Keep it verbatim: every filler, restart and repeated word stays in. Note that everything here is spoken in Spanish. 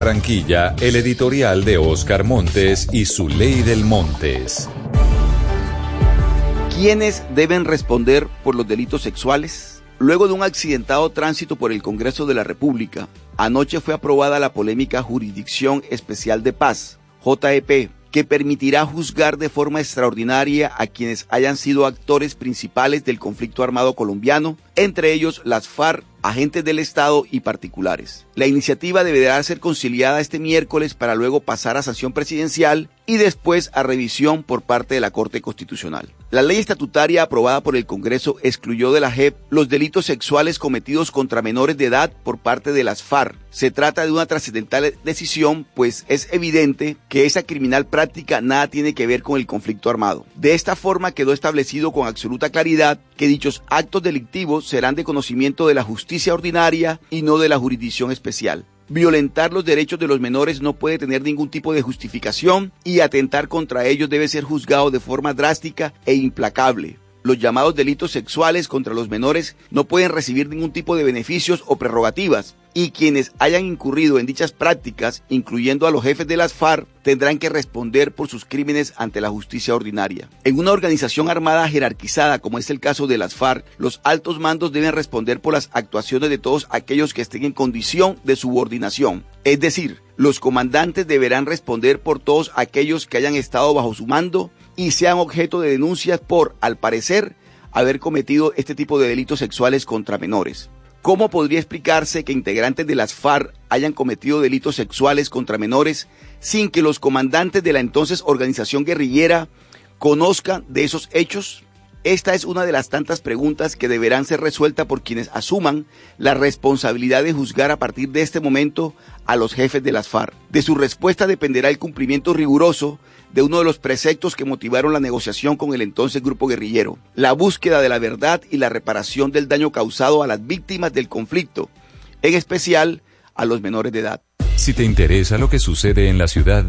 Barranquilla, el editorial de Oscar Montes y Zuley del Montes. ¿Quiénes deben responder por los delitos sexuales? Luego de un accidentado tránsito por el Congreso de la República, anoche fue aprobada la polémica Jurisdicción Especial de Paz, J E P, que permitirá juzgar de forma extraordinaria a quienes hayan sido actores principales del conflicto armado colombiano, entre ellos las FARC, agentes del Estado y particulares. La iniciativa deberá ser conciliada este miércoles para luego pasar a sanción presidencial y después a revisión por parte de la Corte Constitucional. La ley estatutaria aprobada por el Congreso excluyó de la J E P los delitos sexuales cometidos contra menores de edad por parte de las FARC. Se trata de una trascendental decisión, pues es evidente que esa criminal práctica nada tiene que ver con el conflicto armado. De esta forma quedó establecido con absoluta claridad que dichos actos delictivos serán de conocimiento de la justicia ordinaria y no de la jurisdicción especial. Violentar los derechos de los menores no puede tener ningún tipo de justificación y atentar contra ellos debe ser juzgado de forma drástica e implacable. Los llamados delitos sexuales contra los menores no pueden recibir ningún tipo de beneficios o prerrogativas, y quienes hayan incurrido en dichas prácticas, incluyendo a los jefes de las FARC, tendrán que responder por sus crímenes ante la justicia ordinaria. En una organización armada jerarquizada como es el caso de las FARC, los altos mandos deben responder por las actuaciones de todos aquellos que estén en condición de subordinación. Es decir, los comandantes deberán responder por todos aquellos que hayan estado bajo su mando y sean objeto de denuncias por, al parecer, haber cometido este tipo de delitos sexuales contra menores. ¿Cómo podría explicarse que integrantes de las FARC hayan cometido delitos sexuales contra menores sin que los comandantes de la entonces organización guerrillera conozcan de esos hechos? Esta es una de las tantas preguntas que deberán ser resueltas por quienes asuman la responsabilidad de juzgar a partir de este momento a los jefes de las FARC. De su respuesta dependerá el cumplimiento riguroso de uno de los preceptos que motivaron la negociación con el entonces grupo guerrillero: la búsqueda de la verdad y la reparación del daño causado a las víctimas del conflicto, en especial a los menores de edad. Si te interesa lo que sucede en la ciudad